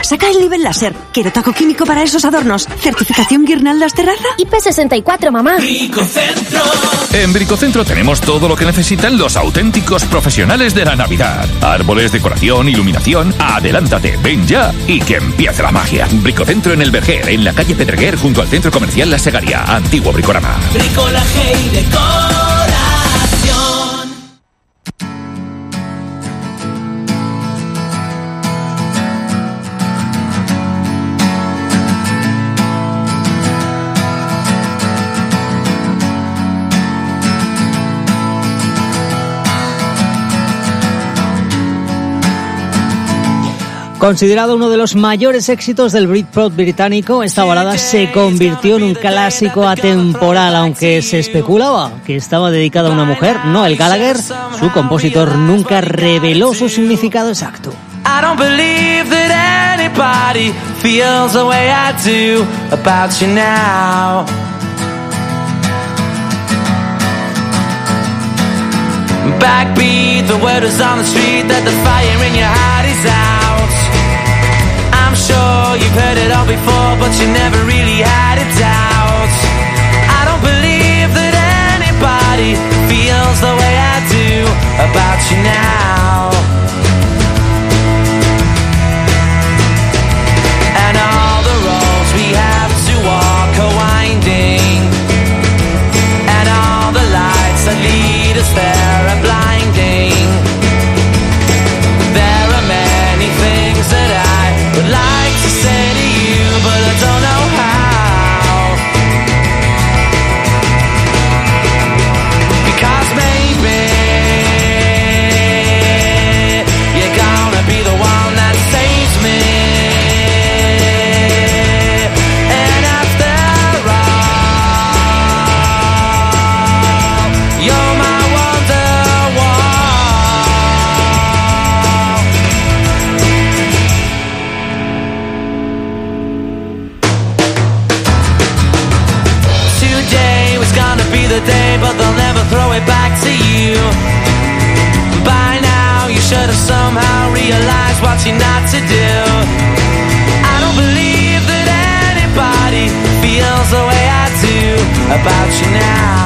saca el nivel láser. Quiero taco químico para esos adornos. ¿Certificación Guirnaldas Terraza? IP64, mamá. Bricocentro. En Bricocentro tenemos todo lo que necesitan los auténticos profesionales de la Navidad. Árboles, decoración, iluminación. Adelántate, ven ya y que empiece la magia. Bricocentro en el Verger, en la calle Pedreguer, junto al Centro Comercial La Segaria, antiguo Bricorama. Bricolaje y decoración. Considerado uno de los mayores éxitos del Britpop británico, esta balada se convirtió en un clásico atemporal, aunque se especulaba que estaba dedicada a una mujer. Noel Gallagher, su compositor, nunca reveló su significado exacto. I don't believe that anybody feels the way I do about you now. Backbeat, the word is on the street that the fire in your heart is out. I'm sure you've heard it all before, but you never really had a doubt. I don't believe that anybody feels the way I do about you now. And all the roads we have to walk are winding, and all the lights that lead us there are blinding. There are many things that I would like to say to you, but I don't know how. Because maybe you're gonna be the one that saves me. And after all, you're my Wonderwall. Today was gonna be the day, but they'll never throw it back to you. By now you should have somehow realized what you're not to do. I don't believe that anybody feels the way I do about you now.